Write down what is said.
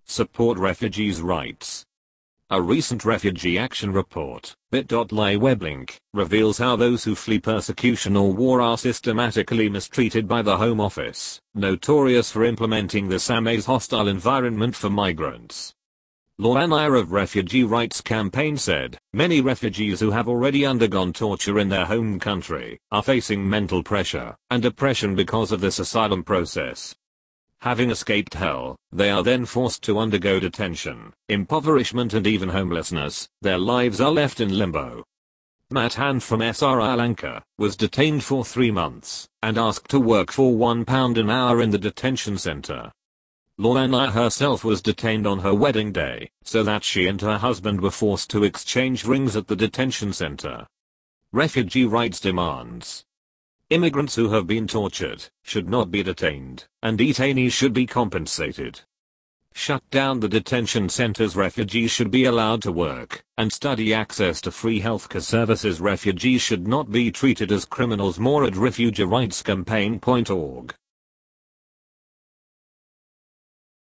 support refugees' rights. A recent refugee action report, bit.ly weblink, reveals how those who flee persecution or war are systematically mistreated by the Home Office, notorious for implementing the SAME's hostile environment for migrants. Lorana of Refugee Rights Campaign said, many refugees who have already undergone torture in their home country are facing mental pressure and oppression because of this asylum process. Having escaped hell, they are then forced to undergo detention, impoverishment and even homelessness. Their lives are left in limbo. Matt Han from Sri Lanka was detained for 3 months and asked to work for £1 an hour in the detention center. Lorana herself was detained on her wedding day, so that she and her husband were forced to exchange rings at the detention center. Refugee rights demands. Immigrants who have been tortured should not be detained, and detainees should be compensated. Shut down the detention centers. Refugees should be allowed to work and study. Access to free healthcare services. Refugees should not be treated as criminals. More at refugeerightscampaign.org.